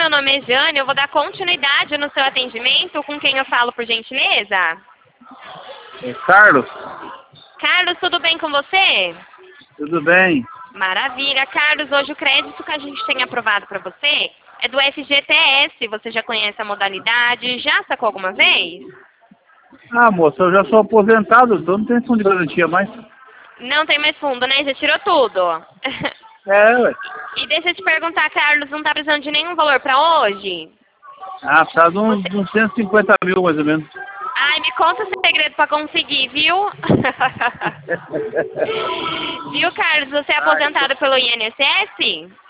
meu nome é Jane, eu vou dar continuidade no seu atendimento. Com quem eu falo, por gentileza? Carlos, Carlos, tudo bem com você? tudo bem? Maravilha. Carlos, hoje o crédito que a gente tem aprovado para você é do FGTS. Você já conhece a modalidade? Já sacou alguma vez? Ah, moça, eu já sou aposentado, então não tem fundo de garantia mais. Não tem mais fundo, né? Já tirou tudo. É, ué. E deixa eu te perguntar, Carlos, não tá precisando de nenhum valor para hoje? Ah, tá de uns 150 mil, mais ou menos. Ai, me conta o segredo para conseguir, viu? Viu, Carlos? Você é aposentado pelo INSS?